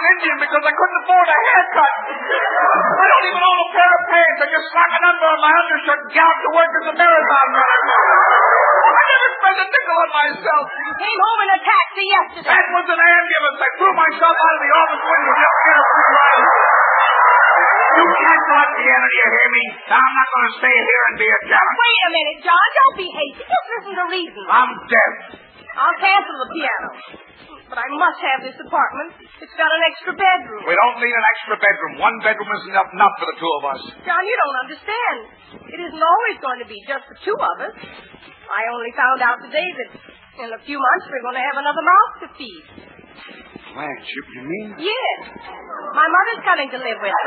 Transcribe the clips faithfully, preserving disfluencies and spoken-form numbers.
an Indian because I couldn't afford a haircut. I don't even own a pair of pants. I just slack an under on my undershirt and get out to work as a marathon runner. I never spent a nickel on myself. You came home in a taxi yesterday. That was an ambulance. I threw myself out of the office window just to get a free ride. You can't talk me, Anna, do you hear me? I'm not going to stay here and be a challenge. Wait a minute, John. Don't be hasty. Just listen to reason. I'm deaf. I'll cancel the piano. But I must have this apartment. It's got an extra bedroom. We don't need an extra bedroom. One bedroom is enough, enough for the two of us. John, you don't understand. It isn't always going to be just the two of us. I only found out today that in a few months we're going to have another mouth to feed. Blanche, you, you mean? Yes. My mother's coming to live with us.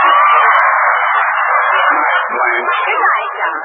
Blanche. Good night, John.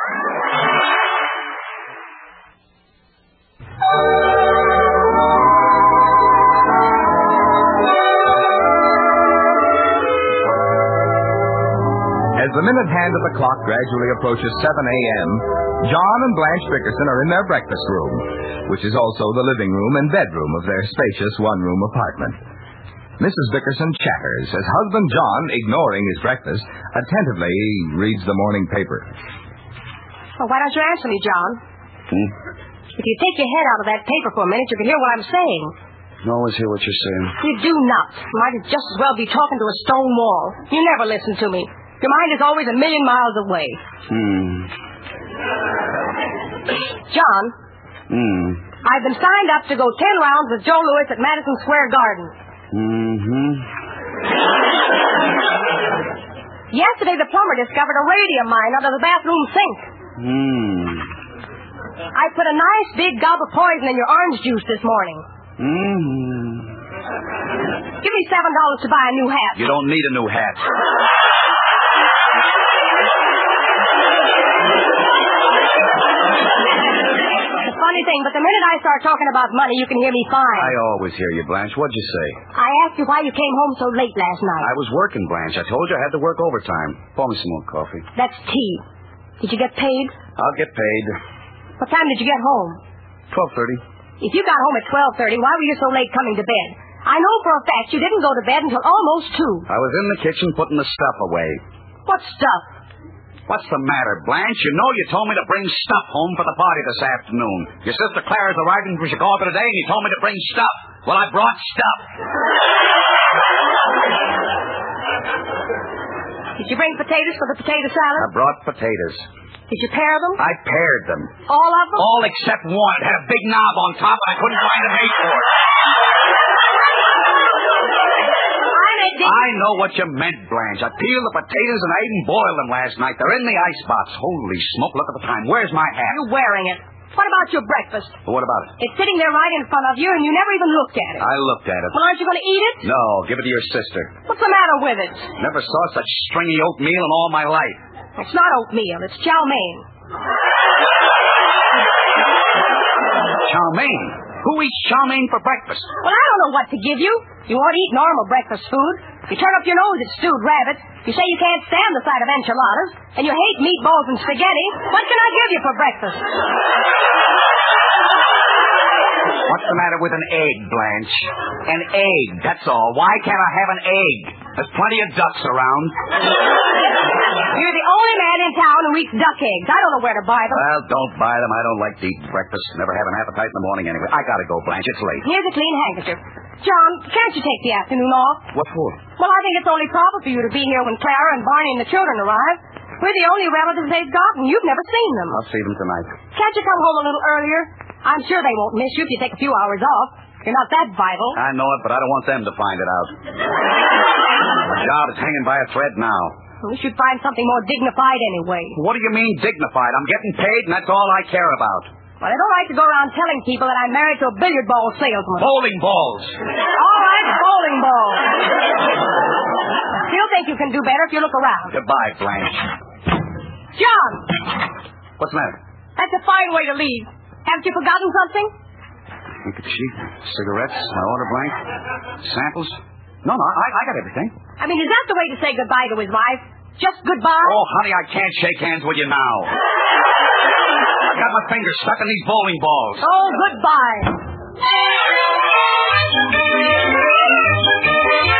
As the minute hand of the clock gradually approaches seven a.m., John and Blanche Bickerson are in their breakfast room, which is also the living room and bedroom of their spacious one-room apartment. Missus Bickerson chatters as husband John, ignoring his breakfast, attentively reads the morning paper. Well, why don't you answer me, John? Hmm? If you take your head out of that paper for a minute, you can hear what I'm saying. I always hear what you're saying. You do not. You might just as well be talking to a stone wall. You never listen to me. Your mind is always a million miles away. Hmm. John. Hmm. I've been signed up to go ten rounds with Joe Louis at Madison Square Garden. Mm-hmm. Yesterday, the plumber discovered a radium mine under the bathroom sink. Hmm. I put a nice big gob of poison in your orange juice this morning. Mm-hmm. Give me seven dollars to buy a new hat. You don't need a new hat. The funny thing, but the minute I start talking about money, you can hear me fine. I always hear you, Blanche. What'd you say? I asked you why you came home so late last night. I was working, Blanche. I told you I had to work overtime. Pour me some more coffee. That's tea. Did you get paid? I'll get paid. What time did you get home? twelve thirty. If you got home at twelve thirty, why were you so late coming to bed? I know for a fact you didn't go to bed until almost two. I was in the kitchen putting the stuff away. What stuff? What's the matter, Blanche? You know you told me to bring stuff home for the party this afternoon. Your sister Clara's arriving from Chicago today, and you told me to bring stuff. Well, I brought stuff. Did you bring potatoes for the potato salad? I brought potatoes. Did you pare them? I pared them. All of them? All except one. It had a big knob on top, and I couldn't find a mate for it. I know what you meant, Blanche. I peeled the potatoes and I even boiled them last night. They're in the icebox. Holy smoke, look at the time. Where's my hat? You're wearing it. What about your breakfast? Well, what about it? It's sitting there right in front of you, and you never even looked at it. I looked at it. Well, aren't you going to eat it? No, give it to your sister. What's the matter with it? Never saw such stringy oatmeal in all my life. It's not oatmeal. It's chow mein. Chow mein? Who eats chow mein for breakfast? Well, I don't know what to give you. You won't eat normal breakfast food. You turn up your nose at stewed rabbit. You say you can't stand the sight of enchiladas. And you hate meatballs and spaghetti. What can I give you for breakfast? What's the matter with an egg, Blanche? An egg, that's all. Why can't I have an egg? There's plenty of ducks around. You're the only man in town who eats duck eggs. I don't know where to buy them. Well, don't buy them. I don't like to eat breakfast. Never have an appetite in the morning anyway. I gotta go, Blanche. It's late. Here's a clean handkerchief. John, can't you take the afternoon off? What for? Well, I think it's only proper for you to be here when Clara and Barney and the children arrive. We're the only relatives they've got, and you've never seen them. I'll see them tonight. Can't you come home a little earlier? I'm sure they won't miss you if you take a few hours off. You're not that vital. I know it, but I don't want them to find it out. The job is hanging by a thread now. We should find something more dignified anyway. What do you mean dignified? I'm getting paid, and that's all I care about. Well, I don't like to go around telling people that I'm married to a billiard ball salesman. Bowling balls. All right, bowling balls. I still think you can do better if you look around. Goodbye, Blanche. John! What's the matter? That's a fine way to leave. Haven't you forgotten something? Handkerchief, cigarettes, my order blank, samples. No, no, I, I got everything. I mean, is that the way to say goodbye to his wife? Just goodbye? Oh, honey, I can't shake hands with you now. I've got my fingers stuck in these bowling balls. Oh, goodbye.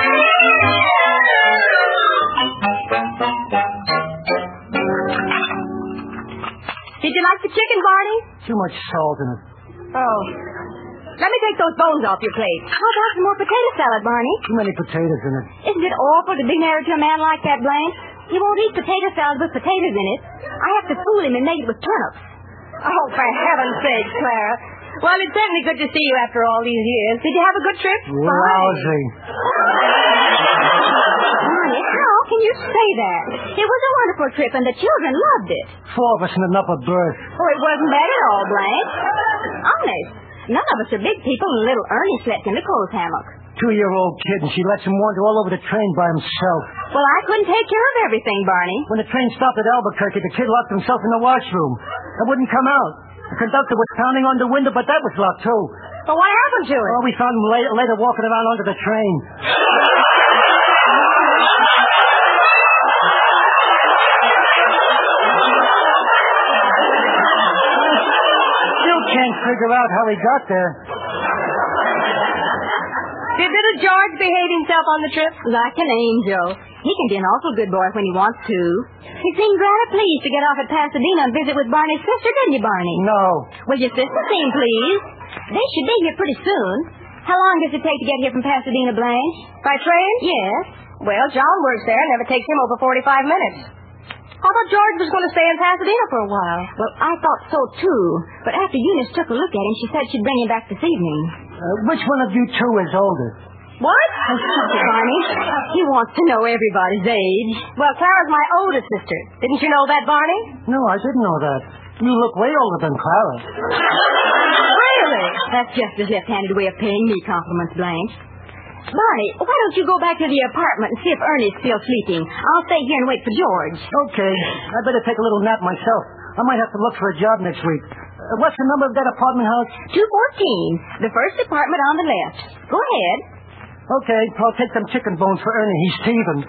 Barney? Too much salt in it. Oh. Let me take those bones off your plate. How about some more potato salad, Barney? Too many potatoes in it. Isn't it awful to be married to a man like that, Blanche? He won't eat potato salad with potatoes in it. I have to fool him and make it with turnips. Oh, for heaven's sake, Clara. Well, it's certainly good to see you after all these years. Did you have a good trip? Lousy. Barney, how can you say that? It was a wonderful trip, and the children loved it. Four of us in an upper berth. Oh, it wasn't bad at all, Blanche. Honest. None of us are big people, and little Ernie slept in the clothes hammock. Two-year-old kid, and she lets him wander all over the train by himself. Well, I couldn't take care of everything, Barney. When the train stopped at Albuquerque, the kid locked himself in the washroom. I wouldn't come out. The conductor was pounding on the window, but that was locked, too. Well, what happened to it? Oh, we found him later, later walking around under the train. Still can't figure out how he got there. Did little George behave himself on the trip? Like an angel. He can be an awful good boy when he wants to. He seemed rather pleased to get off at Pasadena and visit with Barney's sister, didn't you, Barney? No. Well, your sister seemed pleased. They should be here pretty soon. How long does it take to get here from Pasadena, Blanche? By train? Yes. Well, John works there. It never takes him over forty-five minutes. I thought George was going to stay in Pasadena for a while. Well, I thought so, too. But after Eunice took a look at him, she said she'd bring him back this evening. Uh, which one of you two is older? What? Oh, stop it, Barney. He wants to know everybody's age. Well, Clara's my older sister. Didn't you know that, Barney? No, I didn't know that. You look way older than Clara. Really? That's just a left-handed way of paying me compliments, Blanche. Barney, why don't you go back to the apartment and see if Ernie's still sleeping? I'll stay here and wait for George. Okay. I better take a little nap myself. I might have to look for a job next week. Uh, what's the number of that apartment house? two fourteen. The first apartment on the left. Go ahead. Okay, I'll take some chicken bones for Ernie. He's teething.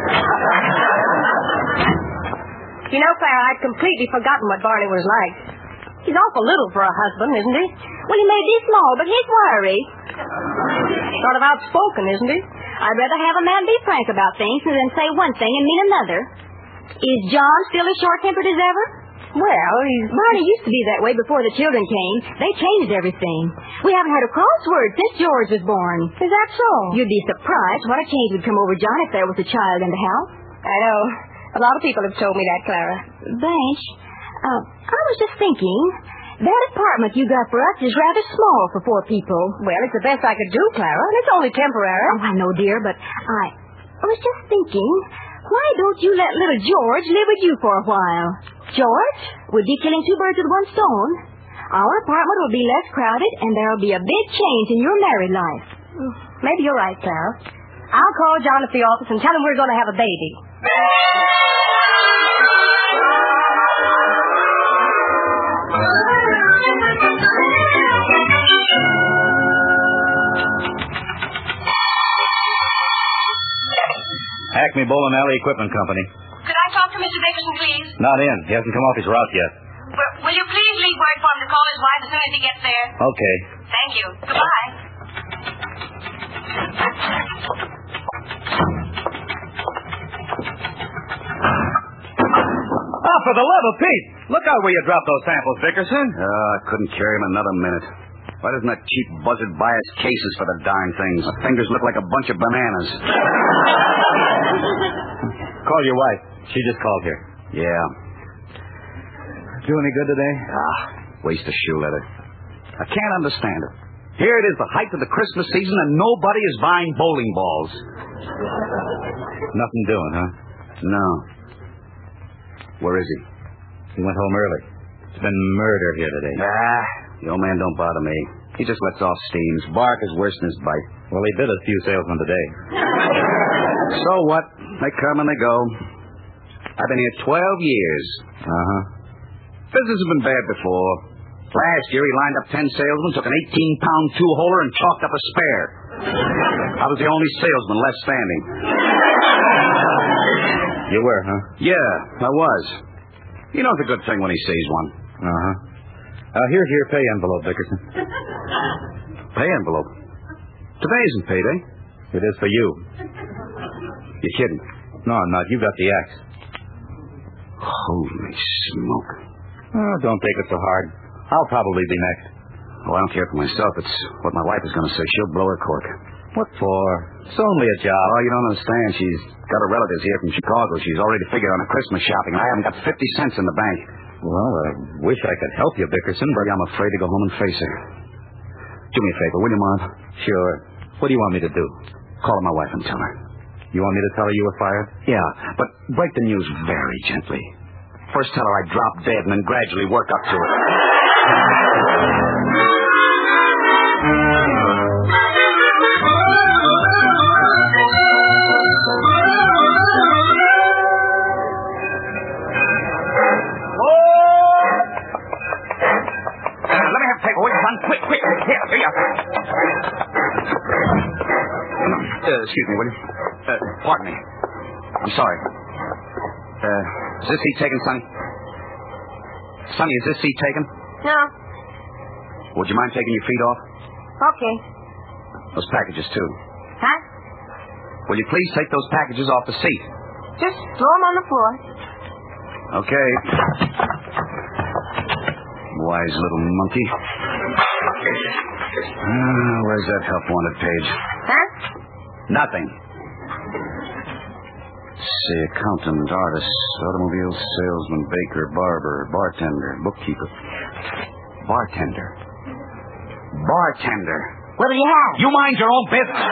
You know, Clara, I'd completely forgotten what Barney was like. He's awful little for a husband, isn't he? Well, he may be small, but he's wiry. Sort of outspoken, isn't he? I'd rather have a man be frank about things than say one thing and mean another. Is John still as short-tempered as ever? Well, he's... Barney used to be that way before the children came. They changed everything. We haven't had a crossword since George was born. Is that so? You'd be surprised what a change would come over John if there was a child in the house. I know. A lot of people have told me that, Clara. Blanche, uh, I was just thinking, that apartment you got for us is rather small for four people. Well, it's the best I could do, Clara, and it's only temporary. Oh, I know, dear, but I, I was just thinking, why don't you let little George live with you for a while? George, we'd be killing two birds with one stone. Our apartment will be less crowded, and there'll be a big change in your married life. Maybe you're right, Clara. I'll call John at the office and tell him we're going to have a baby. Acme Bowl and Alley Equipment Company. Could I talk to Mister Dickerson, please? Not in. He hasn't come off his route yet. Will, will you please leave word for him to call his wife as soon as he gets there? Okay. Thank you. Goodbye. Oh, for the love of Pete! Look out where you dropped those samples, Dickerson. Uh, I couldn't carry him another minute. Why doesn't that cheap buzzard buy us cases for the darn things? My fingers look like a bunch of bananas. Call your wife. She just called here. Yeah. Do any good today? Ah, waste of shoe leather. I can't understand it. Here it is, the height of the Christmas season, and nobody is buying bowling balls. Nothing doing, huh? No. Where is he? He went home early. It's been murder here today. Ah, the old man don't bother me. He just lets off steams. Bark is worse than his bite. Well, he bit a few salesmen today. So what? They come and they go. I've been here twelve years. Uh-huh. Business has been bad before. Last year he lined up ten salesmen, took an eighteen-pound two-holer, and chalked up a spare. I was the only salesman left standing. You were, huh? Yeah, I was. He knows a good thing when he sees one. Uh-huh. Uh, here's your pay envelope, Dickerson. Pay envelope? Today isn't payday. It is for you. You're kidding. No, I'm not. You got the axe. Holy smoke. Oh, don't take it so hard. I'll probably be next. Well, I don't care for myself. It's what my wife is going to say. She'll blow her cork. What for? It's only a job. Oh, you don't understand. She's got her relatives here from Chicago. She's already figured on her Christmas shopping. I haven't got fifty cents in the bank. Well, I wish I could help you, Bickerson, but I'm afraid to go home and face her. Do me a favor, will you, Marv? Sure. What do you want me to do? Call my wife and tell her. You want me to tell her you were fired? Yeah, but break the news very gently. First tell her I dropped dead and then gradually work up to it. Quick, quick. Here, here you are. Uh, excuse me, will you? Uh, pardon me. I'm sorry. Uh, is this seat taken, Sonny? Sonny, is this seat taken? No. Would you mind taking your feet off? Okay. Those packages, too. Huh? Will you please take those packages off the seat? Just throw them on the floor. Okay. Wise little monkey. Ah, where's that help wanted page? Huh? Nothing. See, accountant, artist, automobile salesman, baker, barber, bartender, bookkeeper. Bartender. Bartender. What do you have? You mind your own business.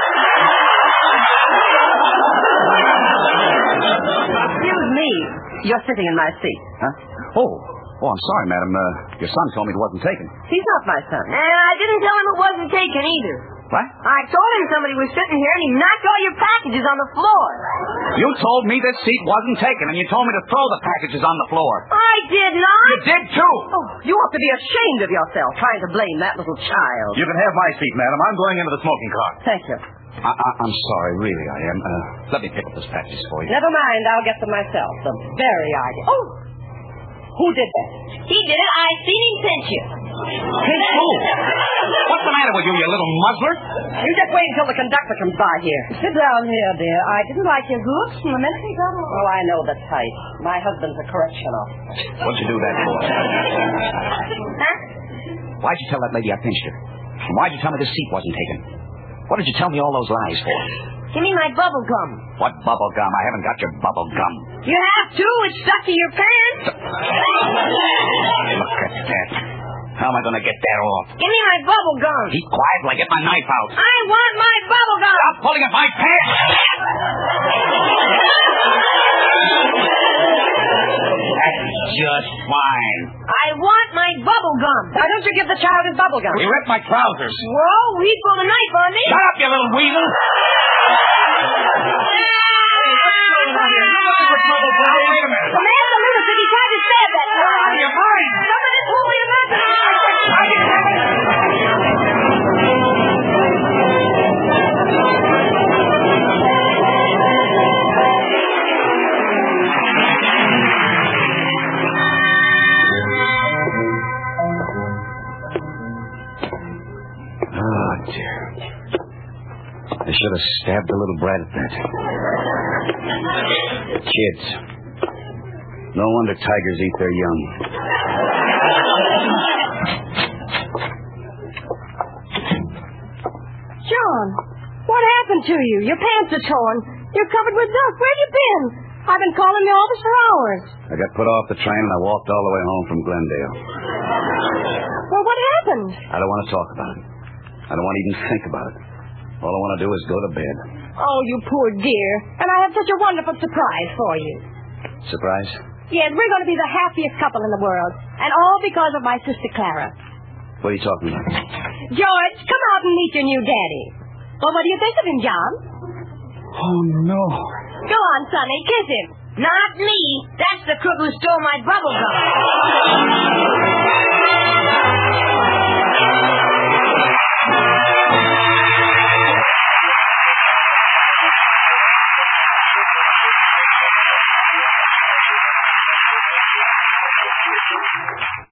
Excuse me. You're sitting in my seat. Huh? Oh. Oh, I'm sorry, madam. Uh, your son told me it wasn't taken. He's not my son. And I didn't tell him it wasn't taken either. What? I told him somebody was sitting here and he knocked all your packages on the floor. You told me this seat wasn't taken, and you told me to throw the packages on the floor. I did not. You did, too. Oh, you ought to be ashamed of yourself trying to blame that little child. You can have my seat, madam. I'm going into the smoking car. Thank you. I, I, I'm sorry, really, I am. Uh, let me pick up those packages for you. Never mind. I'll get them myself. The very idea. Oh! Who did that? He did it. I seen him pinch you. Pinch who? What's the matter with you, you little muzzler? You just wait until the conductor comes by here. Sit down here, dear. I didn't like your goose from a minute ago. Oh, I know the type. My husband's a correction officer. What'd you do that for? Huh? Why'd you tell that lady I pinched her? And why'd you tell me this seat wasn't taken? What did you tell me all those lies for? Give me my bubble gum. What bubble gum? I haven't got your bubble gum. You have to. It's stuck to your pants. Look at that. How am I going to get that off? Give me my bubble gum. Keep quiet till I get my knife out. I want my bubble gum. Stop pulling at my pants. That's just fine. I want my bubble gum. Why don't you give the child his bubble gum? He ripped my trousers. Whoa, he pulled a knife on me. Shut up, you little weasel. Wait a minute. The man the lunatic, he tried to stab that girl. Out of your mind. Somebody pull me up. Oh, dear. I should have stabbed the little brat at that. Kids. No wonder tigers eat their young. John, what happened to you? Your pants are torn. You're covered with dust. Where have you been? I've been calling the office for hours. I got put off the train and I walked all the way home from Glendale. Well, what happened? I don't want to talk about it. I don't want to even think about it. All I want to do is go to bed. Oh, you poor dear. And I have such a wonderful surprise for you. Surprise? Yes, we're going to be the happiest couple in the world. And all because of my sister Clara. What are you talking about? George, come out and meet your new daddy. Well, what do you think of him, John? Oh, no. Go on, Sonny, kiss him. Not me. That's the crook who stole my bubble gum. Thank you.